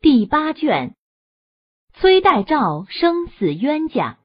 第8卷，崔代赵生死冤家。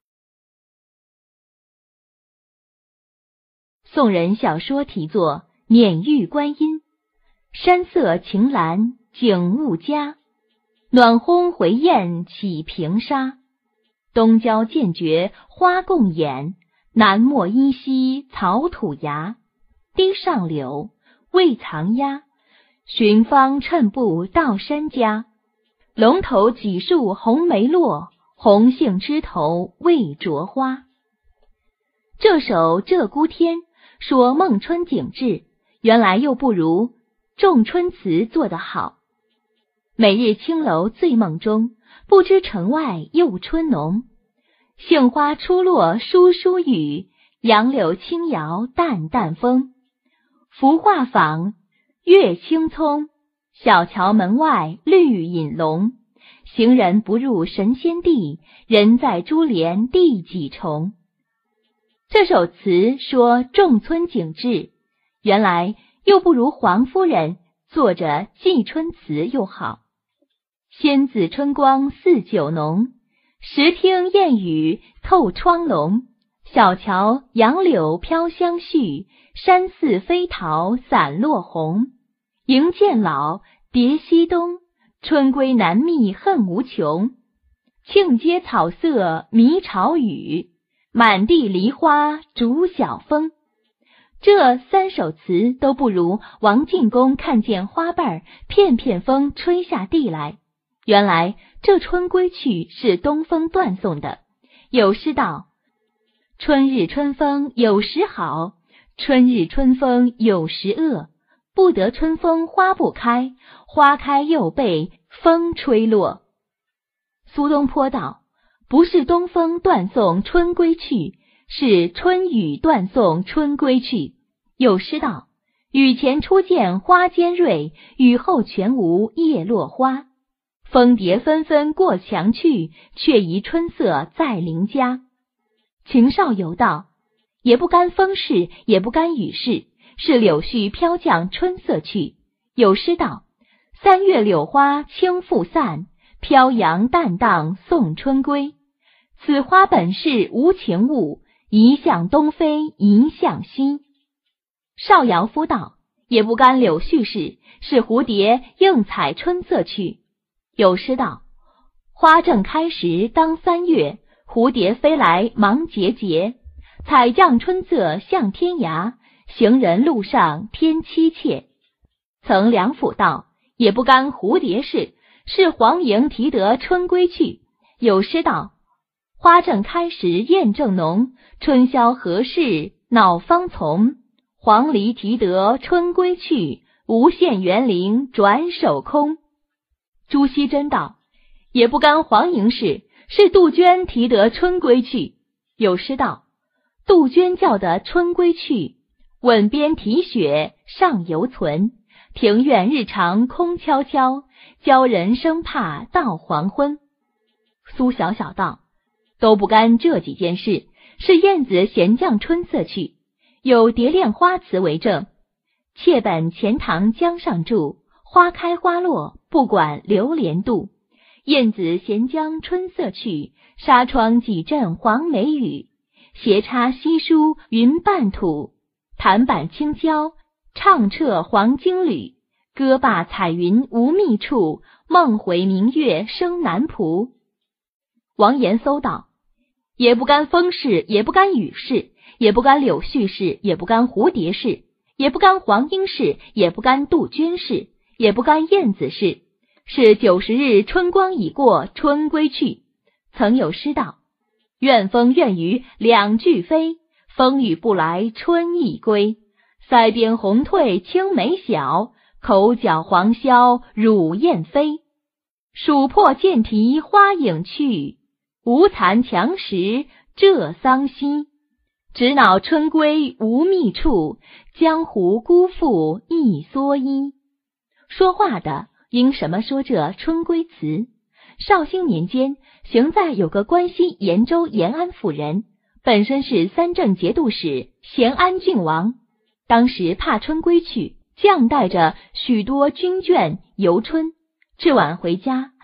宋人小说题作碾玉观音，山色晴蓝景物佳，暖烘回雁起平沙。东郊渐觉花共眼，南陌依稀草土芽。堤上柳，未藏鸦，寻芳趁步到山家。龙头几树红梅落，红杏枝头未着花。这首《鹧鸪天》说孟春景致，原来又不如仲春词做得好。每日青楼醉梦中，不知城外又春浓。杏花初落疏疏雨，杨柳轻摇淡淡风。服画舫，月青葱，小桥门外绿引龙。行人不入神仙地，人在珠帘第几重。这首词说仲春景致，原来又不如黄夫人做着寄春词又好。仙子春光似酒浓，时听燕语透窗笼。小桥杨柳飘香絮，山寺飞桃散落红。迎渐老，蝶西东，春归难觅恨无穷。庆阶草色迷朝雨，满地梨花逐晓风。这3首词都不如王进公看见花瓣片片风吹下地来。原来这春归去是东风断送的。有诗道：春日春风有时好，春日春风有时恶。不得春风花不开，花开又被风吹落。苏东坡道：不是东风断送春归去，是春雨断送春归去。有诗道：雨前初见花间瑞，雨后全无叶落花。蜂蝶纷纷过墙去，却疑春色在邻家。秦少游道：也不干风势，也不干雨势，是柳絮飘降春色去。有诗道：3月柳花轻复散，飘扬淡荡送春归。此花本是无情物，一向东飞一向西。邵尧夫道：也不干柳絮事，是蝴蝶应采春色去。有诗道：花正开时当3月，蝴蝶飞来忙节节。采降春色向天涯，行人路上添妻妾。曾梁甫道：也不干蝴蝶事，是黄莺啼得春归去。有诗道：花正开时燕正浓，春宵何事恼芳丛。黄鹂啼得春归去，无限园林转手空。朱熹真道：也不干黄莺事，是杜鹃啼得春归去。有诗道：杜鹃叫得春归去，吻边啼血尚犹存。庭院日长空悄悄，教人生怕到黄昏。苏小小道：都不干这几件事，是燕子闲降春色去。有蝶恋花词为证：妾本钱塘江上住，花开花落不管流连度。燕子闲将春色去，纱窗几阵黄梅雨。斜插稀疏云半土，弹板轻敲唱彻黄金缕。歌罢彩云无觅处，梦回明月生南浦。王延叟道：也不干风事，也不干雨事，也不干柳絮事，也不干蝴蝶事，也不干黄莺事，也不干杜鹃事，也不干燕子事，是90日春光已过春归去。曾有诗道：怨风怨雨两俱飞，风雨不来春亦归。腮边红褪青梅小，口角黄绡乳燕飞。曙破渐啼花影去，无残强石浙桑溪。只恼春归无觅处，江湖辜负一蓑衣。说话的因什么说这春归词？绍兴年间，邢在有个关西延州延安府人，本身是3正节度使咸安郡王。当时怕春归去，将带着许多军眷游春，至晚回家，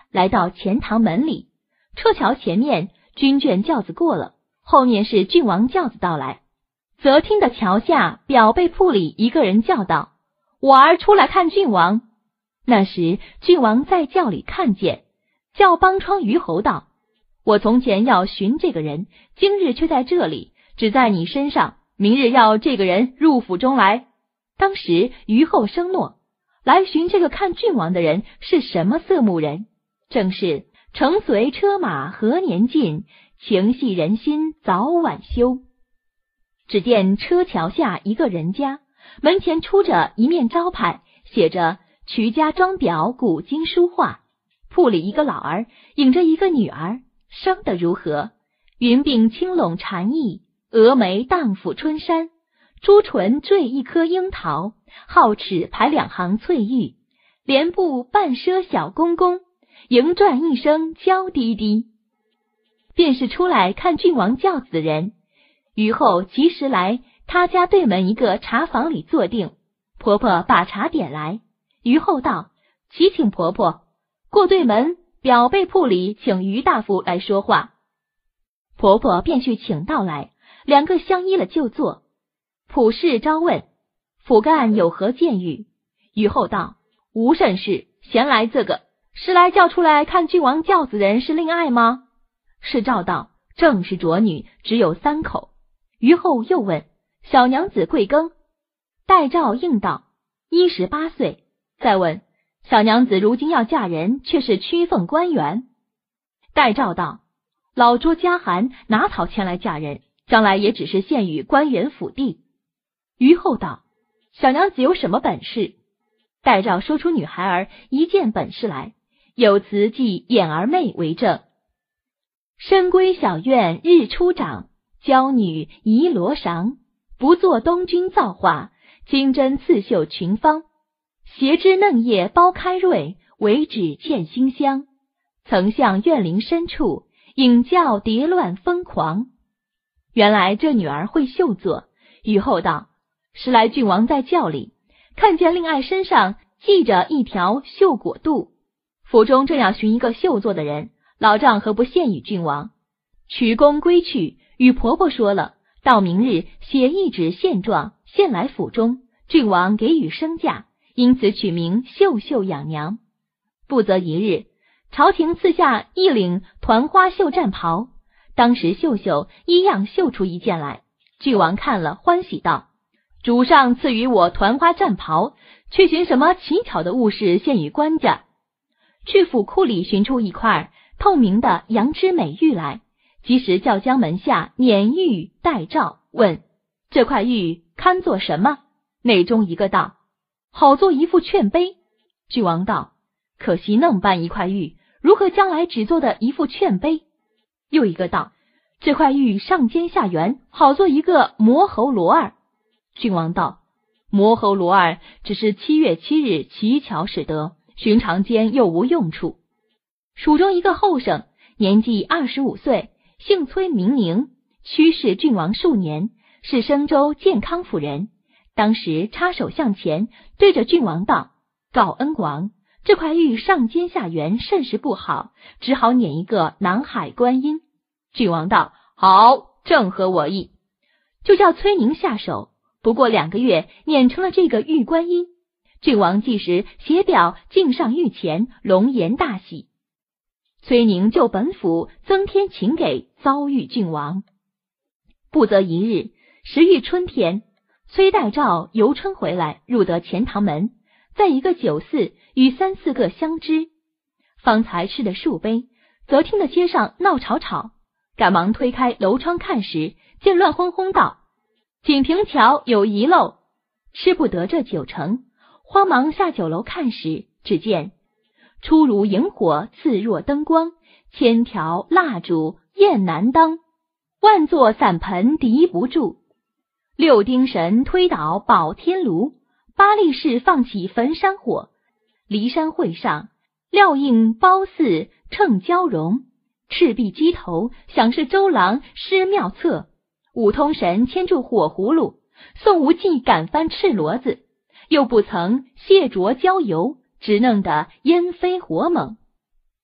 来到钱塘门里，车桥前面军眷轿子过了，后面是郡王轿子到来。则听得桥下表背铺里一个人叫道：“我儿出来看郡王。”那时郡王在轿里看见，叫帮窗虞侯道：“我从前要寻这个人，今日却在这里，只在你身上，明日要这个人入府中来。”当时虞侯生诺，来寻这个看郡王的人是什么色目人？正是乘随车马何年尽，情系人心早晚休。只见车桥下一个人家，门前出着一面招牌，写着瞿家庄表古今书画。铺里一个老儿引着一个女儿，生得如何？云鬓轻拢蝉翼，蛾眉荡抚春山，朱唇缀一颗樱桃，皓齿排两行翠玉，莲步半赊小公公，迎转一声娇滴滴。便是出来看郡王轿子的人。虞后及时来他家对门一个茶房里坐定，婆婆把茶点来。虞后道：“启请婆婆过对门表背铺里请虞大夫来说话。”婆婆便去请到来，两个相依了就坐。普氏招问：“府干有何见谕？”虞后道：“无甚事，闲来这个是来叫出来看郡王轿子人是令爱吗？”是照道：“正是着女，只有3口。”虞后又问：“小娘子贵庚？”戴诏应道：“18岁。”再问：“小娘子如今要嫁人，却是屈奉官员。”戴诏道：“老拙家寒，哪讨前来嫁人？将来也只是献与官员府地。”虞后道：“小娘子有什么本事？”戴诏说出女孩儿一件本事来，有词记眼儿妹为证：“深闺小院日初长，娇女仪罗裳，不做东君造化，金针刺绣群芳。斜枝嫩叶包开瑞，唯指嵌馨香。曾向院林深处，引教蝶乱疯狂。”原来这女儿会绣作。虞后道：“时来郡王在轿里，看见令爱身上系着一条绣果肚，府中正要寻一个绣作的人，老丈何不献与郡王？”曲宫归去，与婆婆说了，到明日写一纸献状，献来府中，郡王给予升嫁，因此取名秀秀养娘。不则一日，朝廷赐下一领团花绣战袍，当时秀秀一样绣出一件来。郡王看了，欢喜道：“主上赐予我团花战袍，却寻什么奇巧的物事献与官家？”去府库里寻出一块透明的羊脂美玉来，即时叫将门下撵玉戴诏，问：“这块玉堪做什么？”内中一个道：“好做一副券杯。”郡王道：“可惜弄般一块玉，如何将来只做的一副券杯？”又一个道：“这块玉上尖下圆，好做一个魔猴罗儿。”郡王道：“魔猴罗儿只是7月7日乞巧使得，寻常间又无用处。”蜀中一个后生，年纪25岁，姓崔名宁，驱使郡王数年，是升州建康府人。当时插手向前，对着郡王道：“告恩王，这块玉上尖下圆，甚是不好，只好捻一个南海观音。”郡王道：“好，正合我意。”就叫崔宁下手，不过2个月，捻成了这个玉观音。郡王即时写表敬上御前，龙颜大喜。崔宁就本府增添请给，遭遇郡王。不则一日，时遇春天，崔戴诏游春回来，入得钱塘门，在一个酒肆与3、4个相知。方才吃的数杯，则听得街上闹吵吵，赶忙推开楼窗看时，见乱哄哄道：“锦屏桥有遗漏。”吃不得这酒成，慌忙下酒楼看时，只见出如萤火，刺若灯光，千条蜡烛焰难当，万座伞盆敌不住。6丁神推倒保天炉，8力士放起焚山火。骊山会上，料应褒姒乘交融。赤壁鸡头，想是周郎施妙策。五通神牵住火葫芦，宋无忌赶翻赤骡子，又不曾卸着焦油，只弄得烟飞火猛。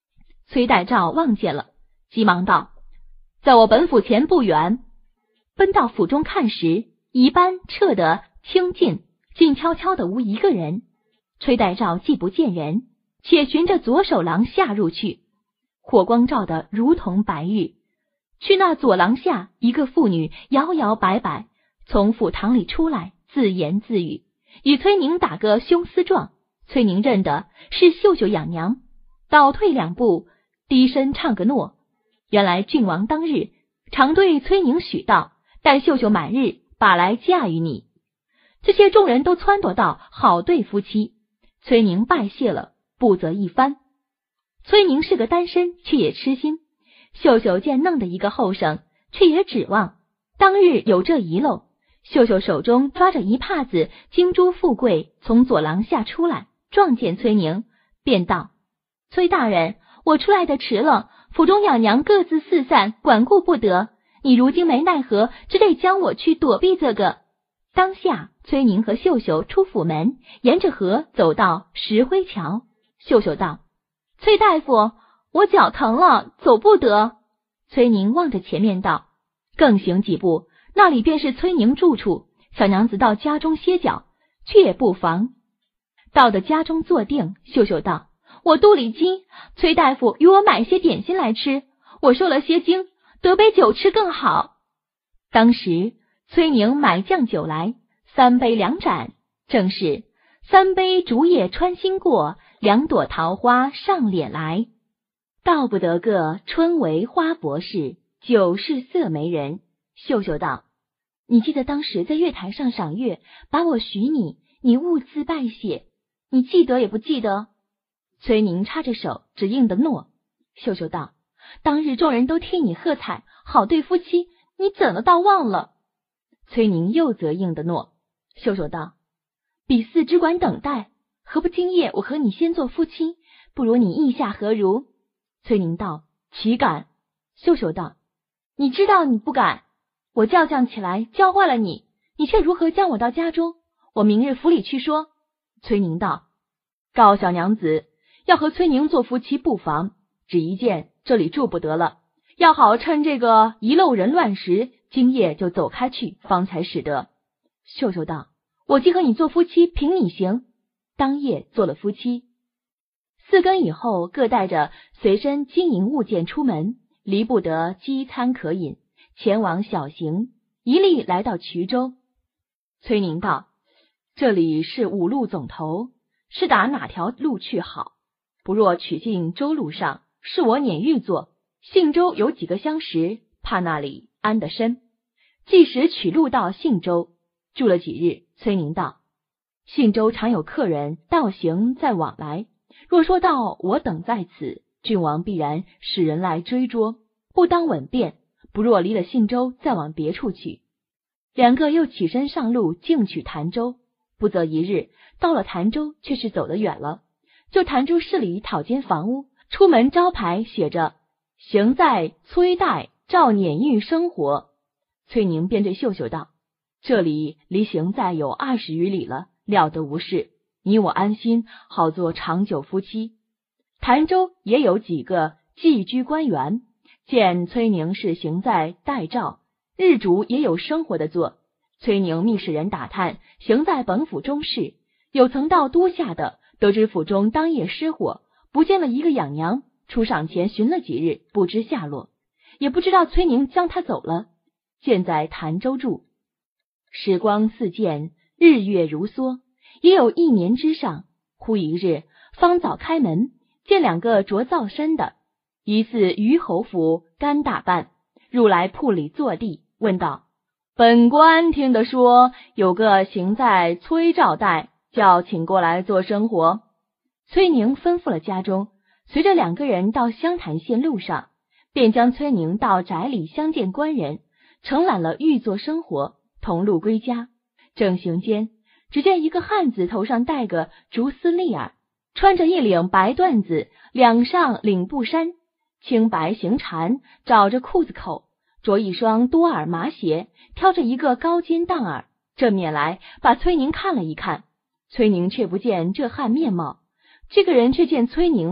崔代诏望见了，急忙道：在我本府前不远。奔到府中看时，一班撤得清静，静悄悄的无一个人。崔代诏既不见人，且循着左手廊下入去，火光照得如同白日。去那左廊下，一个妇女摇摇摆摆从府堂里出来，自言自语，与崔宁打个凶私状。崔宁认得是秀秀养娘，倒退2步，低声唱个诺。原来郡王当日常对崔宁许道，待秀秀满日，把来嫁与你。这些众人都撺掇道好对夫妻，崔宁拜谢了，不择一番。崔宁是个单身，却也痴心。秀秀见弄得一个后生，却也指望。当日有这遗漏，秀秀手中抓着一帕子金珠富贵，从左廊下出来，撞见崔宁，便道：崔大人，我出来的迟了，府中养娘各自四散，管顾不得，你如今没奈何，只得将我去躲避这个。当下崔宁和秀秀出府门，沿着河走到石灰桥。秀秀道：崔大夫，我脚疼了，走不得。崔宁望着前面道：更行几步，那里便是崔宁住处，小娘子到家中歇脚，去也不妨。到的家中坐定，秀秀道：我肚里饥，崔大夫与我买些点心来吃，我受了些惊，得杯酒吃更好。当时崔宁买酱酒来，3杯2盏，正是3杯竹叶穿心过，2朵桃花上脸来。道不得个春为花博士，酒是色媒人。秀秀道：你记得当时在月台上赏月，把我许你，你兀自拜谢，你记得也不记得？崔宁插着手，只应的诺。秀秀道：当日众人都替你喝彩，好对夫妻，你怎么倒忘了？崔宁又则应的诺。秀秀道：比四只管等待，何不今夜我和你先做夫妻？不如你意下何如？崔宁道：岂敢。秀秀道：你知道你不敢，我叫将起来教坏了你，你却如何将我到家中？我明日府里去说。崔宁道：告小娘子，要和崔宁做夫妻不妨，只一件这里住不得了，要好趁这个遗漏人乱时，今夜就走开去，方才使得。秀秀道：我既和你做夫妻，凭你行。当夜做了夫妻。4更以后，各带着随身金银物件出门，离不得饥餐可饮，前往小行，一力来到衢州。崔宁道：这里是5路总头，是打哪条路去好？不若取进州路上，是我撵玉座，信州有几个相识，怕那里安得身。即时取路到信州，住了几日。崔宁道：信州常有客人道行再往来，若说到我等在此，郡王必然使人来追捉，不当稳便，不若离了信州，再往别处去。2个又起身上路，径取潭州。不则一日到了潭州，却是走得远了，就潭州市里讨间房屋，出门招牌写着行在崔代赵撵玉生活。崔宁便对秀秀道：这里离行在有20余里了，料得无事，你我安心，好做长久夫妻。潭州也有几个寄居官员，见崔宁是行在代赵，日主也有生活的做。崔宁密使人打探，行在本府中事，有曾到都下的，得知府中当夜失火，不见了一个养娘，出赏前寻了几日，不知下落，也不知道崔宁将他走了，现在潭州住。时光似箭，日月如梭，也有1年之上。忽一日，方早开门，见2个着皂身的，疑似虞侯府干打扮，入来铺里坐地，问道：本官听得说有个行在崔赵代，叫请过来做生活。崔宁吩咐了家中，随着2个人到湘潭县路上，便将崔宁到宅里相见官人，承揽了寓作生活，同路归家。正行间，只见一个汉子头上戴个竹丝笠儿，穿着一领白缎子，两上领布衫，青白行缠，找着裤子口，着一双多耳麻鞋，挑着一个高肩当耳，正面来把崔宁看了一看。崔宁却不见这汉面貌，这个人却见崔宁，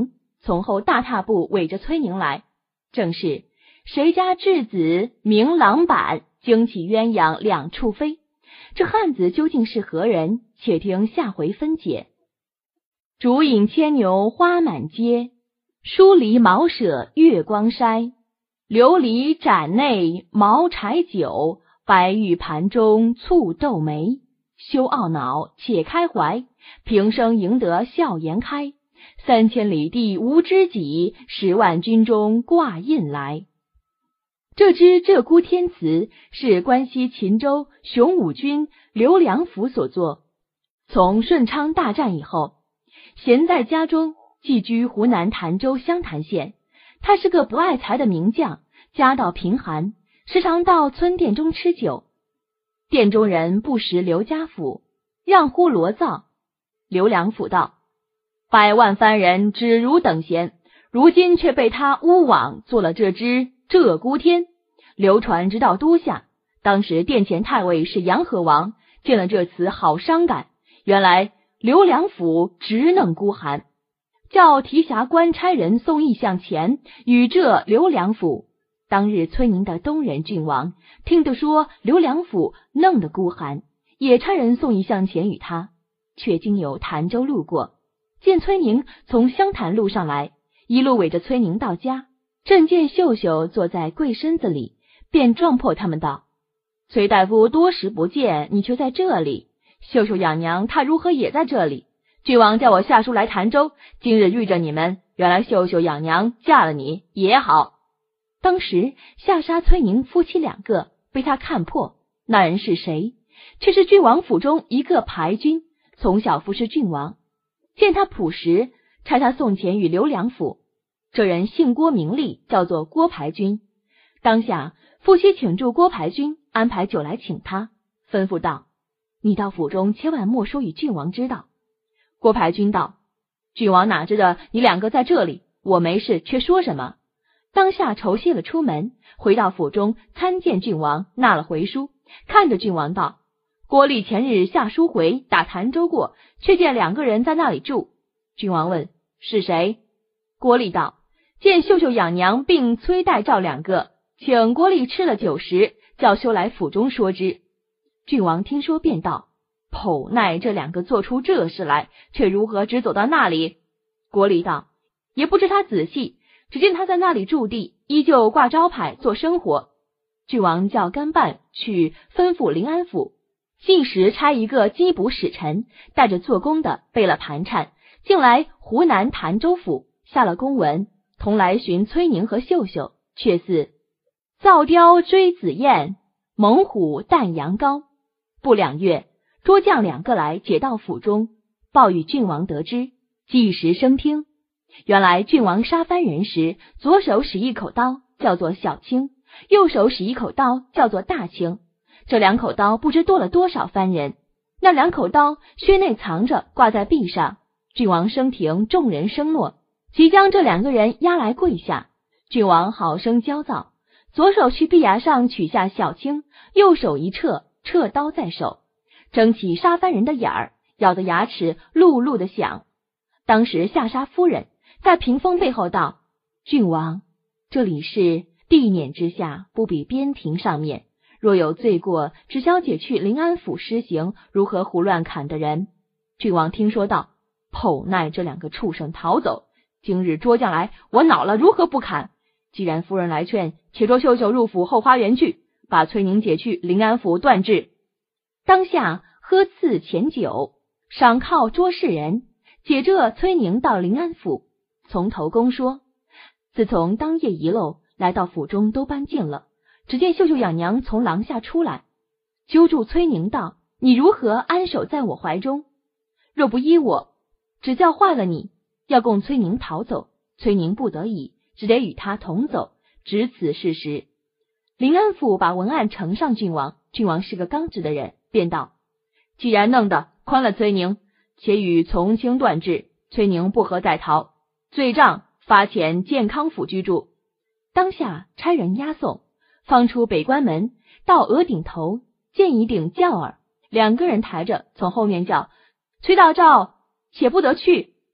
从后大踏步围着崔宁来，正是谁家稚子鸣狼板，惊起鸳鸯两处飞。这汉子究竟是何人？且听下回分解。竹影牵牛花满街，疏篱茅舍月光筛。琉璃盏内茅柴酒，白玉盘中醋豆梅。休懊恼且开怀，平生赢得笑颜开。3000里地无知己，10万军中挂印来。这支鹧鸪天词是关西秦州雄武军刘良辅所作。从顺昌大战以后，闲在家中，寄居湖南潭州湘潭县。他是个不爱财的名将，家道贫寒，时常到村店中吃酒。店中人不识刘家府，让呼罗造。刘良辅道：百万番人只如等闲，如今却被他诬枉做了这支鹧鸪天，流传直到都下。当时殿前太尉是杨和王，见了这词好伤感。原来刘良辅直弄孤寒，叫提辖官差人送意向前，与这刘良辅。当日崔宁的东人郡王听得说刘良辅弄得孤寒，也差人送意向前与他，却经由潭州路过，见崔宁从湘潭路上来，一路围着崔宁到家，正见秀秀坐在跪身子里，便撞破他们道：崔大夫多时不见，你却在这里。秀秀养娘她如何也在这里？郡王叫我下书来潭州，今日遇着你们，原来秀秀养娘嫁了你也好。当时下杀崔宁夫妻2个，被他看破，那人是谁？却是郡王府中一个牌军，从小服侍郡王。见他朴实，差他送钱与刘良辅。这人姓郭名利，叫做郭牌军。当下夫妻请住郭牌军，安排酒来请他，吩咐道：你到府中千万莫说与郡王知道。郭牌军道：郡王哪知道你2个在这里，我没事却说什么？当下酬谢了出门，回到府中参见郡王，纳了回书，看着郡王道：郭立前日下书回，打潭州过，却见2个人在那里住。郡王问：是谁？郭立道：见秀秀养娘并崔代赵2个，请郭立吃了酒食，叫休来府中说之。郡王听说便道：剖奈这2个做出这事来，却如何只走到那里？郭立道：也不知他仔细，只见他在那里驻地，依旧挂招牌做生活。郡王叫干办去吩咐临安府，即时差一个缉捕使臣，带着做工的备了盘缠，竟来湖南潭州府，下了公文，同来寻崔宁和秀秀，却似造雕追紫燕，猛虎啖羊羔。不2月，捉将2个来解到府中，报与郡王得知，即时升听。原来郡王杀番人时，左手使一口刀，叫做小青，右手使一口刀，叫做大青。这2口刀不知剁了多少番人，那2口刀靴内藏着，挂在壁上。郡王升庭，众人声诺，即将这2个人押来跪下。郡王好生焦躁，左手去壁崖上取下小青，右手一撤，撤刀在手，睁起杀番人的眼儿，咬得牙齿噜噜的响。当时下杀夫人在屏风背后道：郡王，这里是地辇之下，不比边庭上面，若有罪过，只消解去临安府施行，如何胡乱砍的人？郡王听说道：剖奈这2个畜生逃走，今日捉将来，我恼了，如何不砍？既然夫人来劝，且捉秀秀入府后花园去，把崔宁解去临安府断治。当下喝赐钱酒，赏犒捉世人，解这崔宁到临安府。从头公说，自从当夜遗漏，来到府中都搬进了。只见秀秀养娘从廊下出来，揪住崔宁道：你如何安守在我怀中？若不依我，只叫坏了你，要供崔宁逃走。崔宁不得已，只得与他同走，只此事实。临安府把文案呈上郡王，郡王是个刚直的人，便道：既然弄得，宽了崔宁，且与从轻断治，崔宁不合再逃，罪状发遣健康府居住。当下差人押送，放出北关门，到额顶头，见一顶轿儿，2个人抬着，从后面叫：崔大赵，且不得去。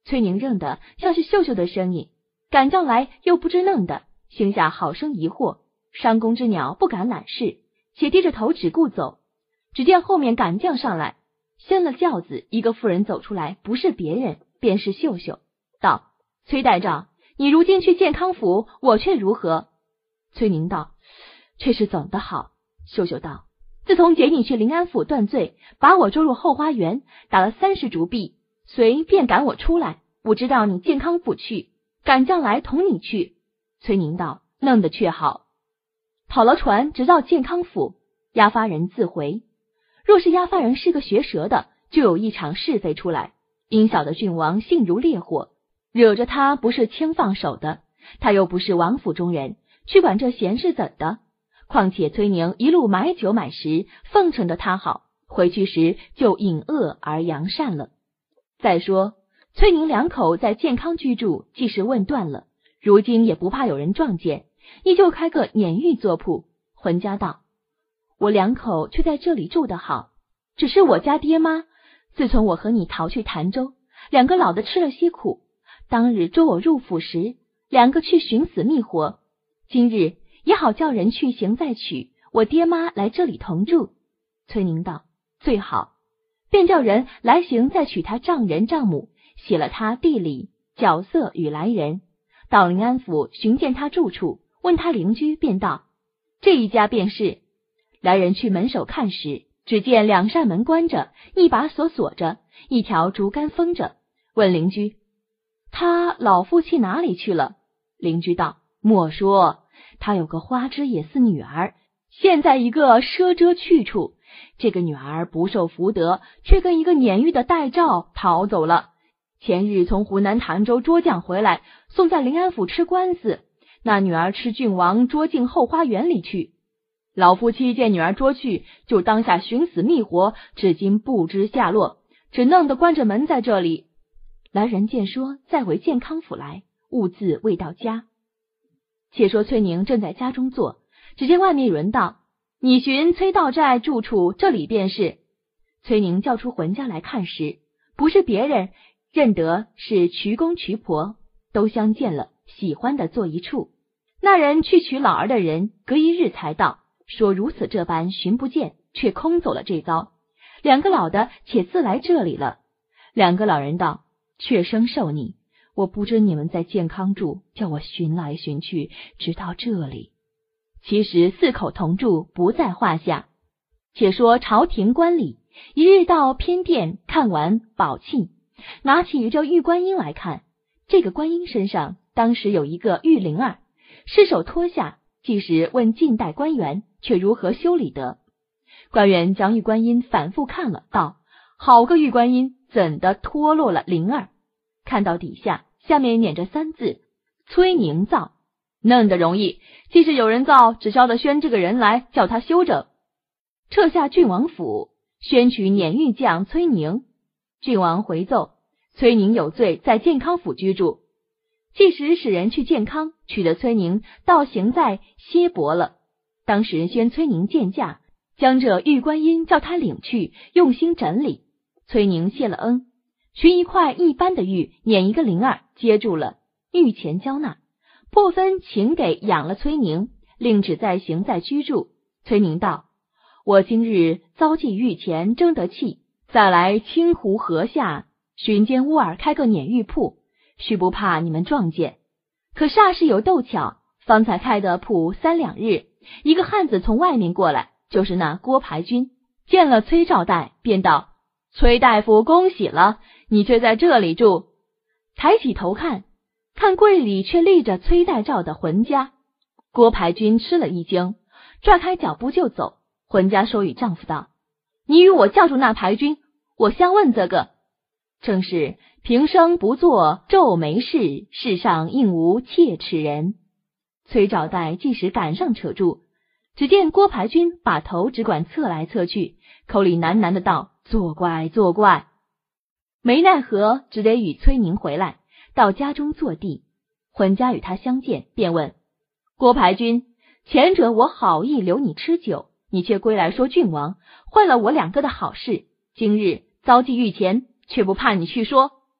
崔宁认得像是秀秀的声音，赶将来又不知弄的，心下好生疑惑，上宫之鸟不敢揽事，且低着头只顾走。只见后面赶将上来，掀了轿子，一个妇人走出来，不是别人，便是秀秀，道：崔代诏，你如今去健康府，我却如何？崔宁道：却是怎的好？秀秀道：自从解你去临安府断罪，把我捉入后花园，打了30竹币，随便赶我出来，我知道你健康府去，赶将来同你去。崔宁道：弄得却好。跑了船，直到健康府，押发人自回。若是押发人是个学舌的，就有一场是非出来。因晓得郡王性如烈火，惹着他不是轻放手的，他又不是王府中人，去管这闲事怎的？况且崔宁一路买酒买食，奉承的他好，回去时就隐恶而扬善了。再说崔宁两口在健康居住，即使问断了，如今也不怕有人撞见，依旧开个碾玉作铺。浑家道：我两口却在这里住得好，只是我家爹妈自从我和你逃去潭州，两个老的吃了些苦，当日捉我入府时，两个去寻死觅活，今日也好叫人去行再娶，我爹妈来这里同住。崔宁道：最好，便叫人来行再娶他丈人丈母，写了他地理角色与来人，到临安府寻见他住处，问他邻居，便道：这一家便是。来人去门首看时，只见2扇门关着，一把锁锁着，一条竹竿封着。问邻居：他老夫妻哪里去了？邻居道：莫说，他有个花枝也似女儿，现在一个奢遮去处，这个女儿不受福德，却跟一个撵玉的代诏逃走了。前日从湖南潭州捉将回来，送在临安府吃官司，那女儿吃郡王捉进后花园里去。老夫妻见女儿捉去，就当下寻死觅活，至今不知下落，只弄得关着门在这里。来人见说，再回健康府来，兀自未到家。且说崔宁正在家中坐，只见外面有人道：你寻崔道寨住处，这里便是。崔宁叫出浑家来看时，不是别人，认得是瞿公瞿婆，都相见了，喜欢的坐一处。那人去取老儿的人，隔1日才到，说如此这般寻不见，却空走了这遭。两个老的且自来这里了。两个老人道：却生受你，我不知你们在健康住，叫我寻来寻去，直到这里。其实4口同住，不在话下。且说朝廷官吏一日到偏殿看完宝器，拿起这玉观音来看，这个观音身上当时有一个玉铃儿，失手脱下，即时问近代官员，却如何修理得？官员将玉观音反复看了，道：好个玉观音，怎的脱落了铃儿？看到底下面撵着3字：崔宁造。弄得容易，即使有人造，只消得宣这个人来，叫他修着。撤下郡王府，宣取撵玉匠崔宁。郡王回奏：崔宁有罪，在健康府居住。即时使人去健康，取得崔宁到行在歇泊了。当时宣崔宁见驾，将这玉观音叫他领去，用心整理。崔宁谢了恩，寻一块一般的玉，撵一个铃儿，接住了，玉钱交纳，破分请给养了崔宁，另只在行在居住。崔宁道：我今日遭际玉钱，争得气，再来清湖河下寻间屋儿开个撵玉铺，须不怕你们撞见。可煞是有斗巧，方才开的铺3、2日，一个汉子从外面过来，就是那郭排军，见了崔兆代，便道：崔大夫恭喜了，你却在这里住。抬起头看柜里却立着崔代诏的浑家。郭排军吃了一惊，拽开脚步就走。浑家说与丈夫道：你与我叫住那排军，我相问这个。正是平生不做皱眉事，世上应无切齿人。崔兆代即时赶上扯住，只见郭排军把头只管侧来侧去，口里喃喃的道：作怪作怪。没奈何，只得与崔宁回来，到家中坐地。浑家与他相见，便问：郭排军，前者我好意留你吃酒，你却归来说郡王坏了我2个的好事，今日遭际御前，却不怕你去说。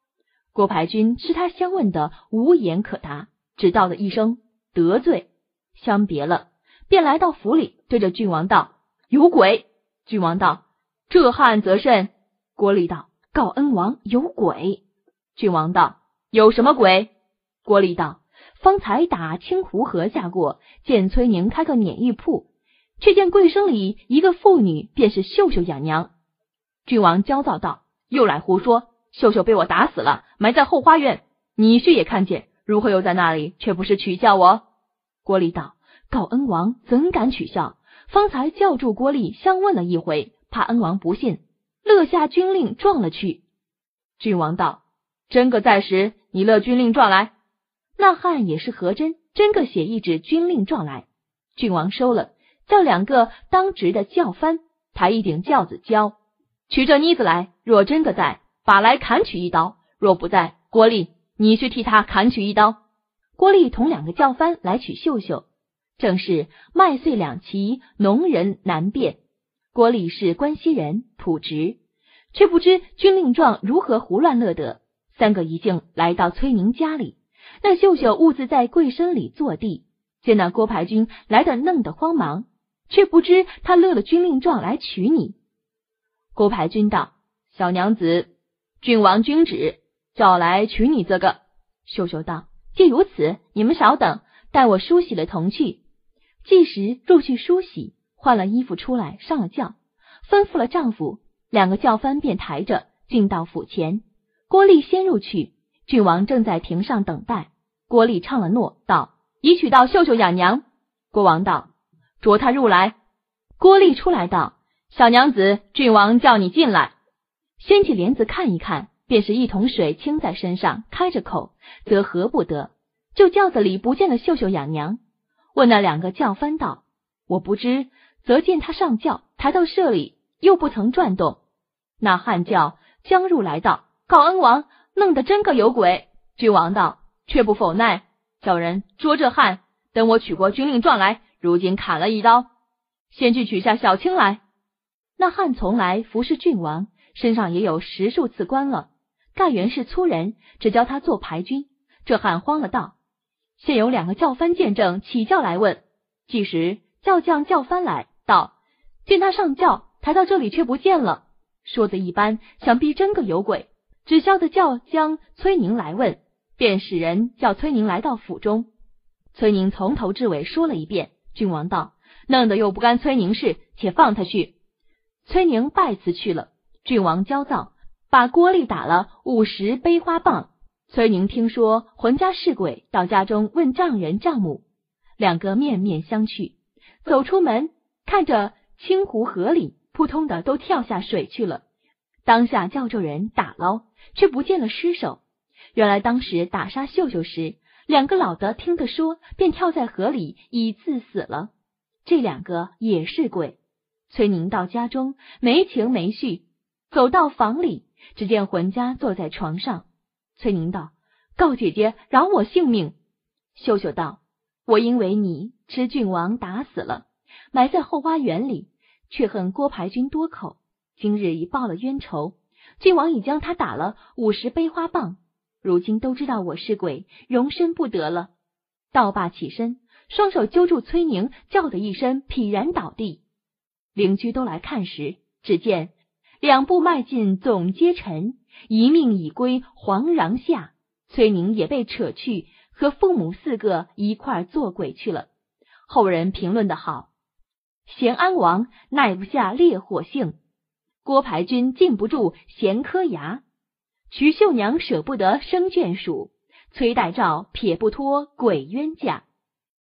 郭排军吃他相问的无言可答，只道了一声得罪，相别了，便来到府里，对着郡王道：有鬼！郡王道：这汉则甚？郭力道：告恩王有鬼。郡王道：有什么鬼？郭力道：方才打清湖河下过，见崔宁开个碾玉铺，却见柜生里一个妇女，便是秀秀养娘。郡王焦躁道：又来胡说，秀秀被我打死了，埋在后花园，你婿也看见，如何又在那里，却不是取笑我？郭力道：告恩王怎敢取笑？方才叫住郭力相问了一回，怕恩王不信，勒下军令状了去。郡王道：真个在时，你勒军令状来。那汉也是何真，真个写一纸军令状来。郡王收了，叫两个当值的教番抬一顶轿子交，取这妮子来，若真个在，把来砍取一刀；若不在，郭力你去替他砍取一刀。郭力同两个教番来取秀秀，正是麦穗两齐，农人难辨。郭力是关西人，朴直，却不知军令状如何胡乱勒得。三个一径来到崔宁家里，那秀秀兀自在柜身里坐地，见那郭排军来得弄得慌忙，却不知他勒了军令状来取你。郭排军道：小娘子，郡王君旨，叫来取你这个。秀秀道：既如此，你们少等，待我梳洗了同去。即时入去梳洗，换了衣服出来，上了轿，吩咐了丈夫，两个轿番便抬着进到府前。郭力先入去，郡王正在庭上等待。郭力唱了诺，道：已取到秀秀养娘。郭王道：着他入来。郭力出来道：小娘子，郡王叫你进来。掀起帘子看一看，便是一桶水倾在身上，开着口，则何不得？就轿子里不见了秀秀养娘。问那两个轿番道：我不知，则见他上轿，抬到舍里，又不曾转动。那汉轿将入来道：告恩王，弄得真个有鬼。郡王道：却不否耐，叫人捉这汉，等我取过军令状来，如今砍了一刀。先去取下小青来。那汉从来服侍郡王，身上也有10数次官了，盖原是粗人，只教他做排军。这汉慌了道：现有两个教番见证，起轿来问。即时叫将教番来，道：见他上轿，抬到这里却不见了。说的一般，想必真个有鬼。只消得叫将崔宁来问，便使人叫崔宁来到府中。崔宁从头至尾说了一遍。郡王道：弄得又不干崔宁事，且放他去。崔宁拜辞去了。郡王焦躁，把郭力打了50悲花棒。崔宁听说浑家是鬼，到家中问丈人丈母，两个面面相觑。走出门，看着清湖河里扑通的都跳下水去了。当下叫众人打捞，却不见了尸首。原来当时打杀秀秀时，两个老的听得说，便跳在河里已自死了。这两个也是鬼。崔宁到家中没情没绪，走到房里，只见浑家坐在床上。崔宁道：告姐姐饶我性命。秀秀道：我因为你吃郡王打死了，埋在后花园里，却恨郭排军多口，今日已报了冤仇，郡王已将他打了50悲花棒，如今都知道我是鬼，容身不得了。道罢起身，双手揪住崔宁，叫的一声劈然倒地。邻居都来看时，只见两步迈进总皆尘，一命已归黄瓤下。崔宁也被扯去，和父母4个一块做鬼去了。后人评论的好：咸安王耐不下烈火性，郭排军禁不住咸颗牙，瞿秀娘舍不得生眷属，崔代照撇不脱鬼冤家。